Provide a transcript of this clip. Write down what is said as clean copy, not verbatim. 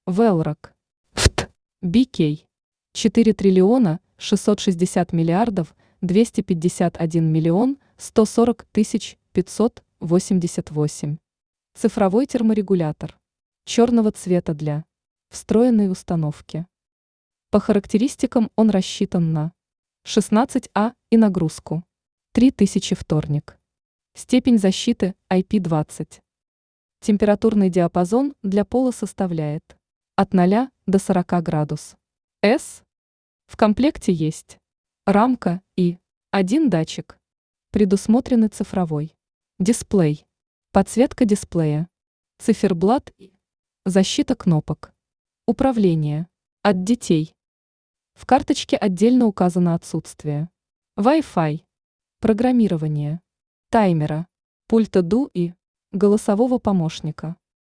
Велрок. ФТ. BK. 4 триллиона 660 миллиардов 251 миллион 140 тысяч 588. Цифровой терморегулятор. Черного цвета для встроенной установки. По характеристикам он рассчитан на 16А и нагрузку 3000 вторник. Степень защиты IP20. Температурный диапазон для пола составляет от 0 до 40 градусов. С. В комплекте есть рамка и один датчик. Предусмотрены цифровой дисплей, подсветка дисплея, циферблат и защита кнопок. Управление от детей. В карточке отдельно указано отсутствие Wi-Fi, программирование, таймера, пульта DU и голосового помощника.